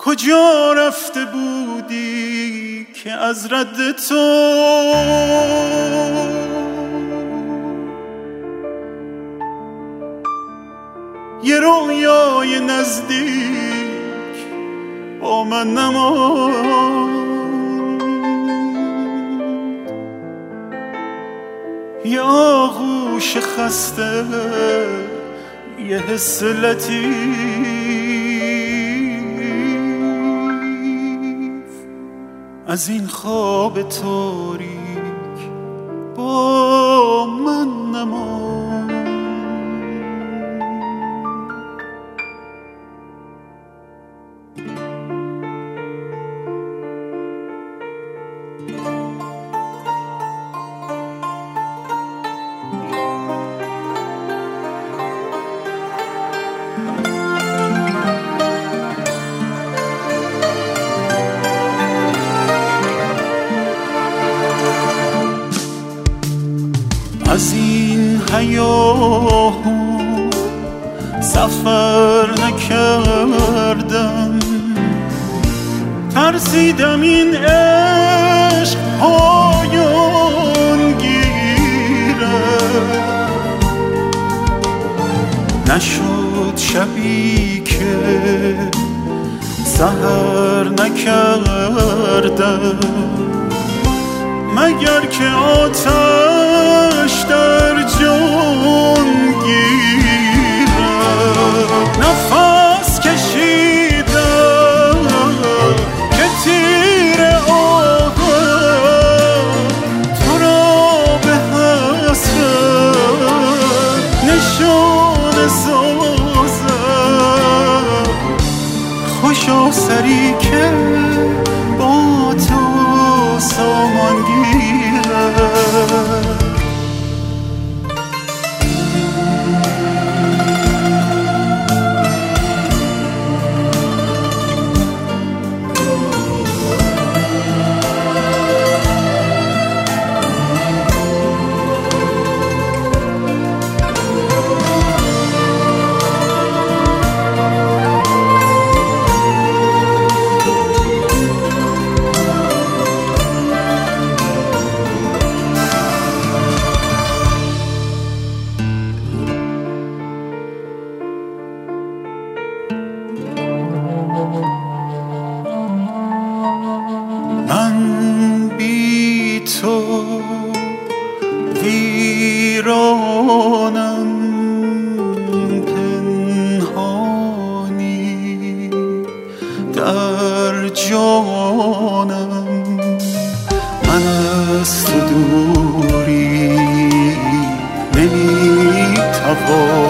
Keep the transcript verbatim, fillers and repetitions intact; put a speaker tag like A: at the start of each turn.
A: کجا رفته بودی که از رد تو یه رویای نزدیک با من نماند؟ یه آغوش خسته، یه حس لطیف از این خواب تاریک با من نماند. از این هیاهو سفر نکردم، ترسیدم این عشق پایان گیره. نشد شبی که سحر نکردم، مگر که آتش در جان گیرم. نفس کشیدم که تیر آهم تو را به حسرت نشانه سازم. خوشا سری که با تو سامان گیرم. من بی تو ویرانم، پنهانی در جانم. من از تو دوری نمیتوانم،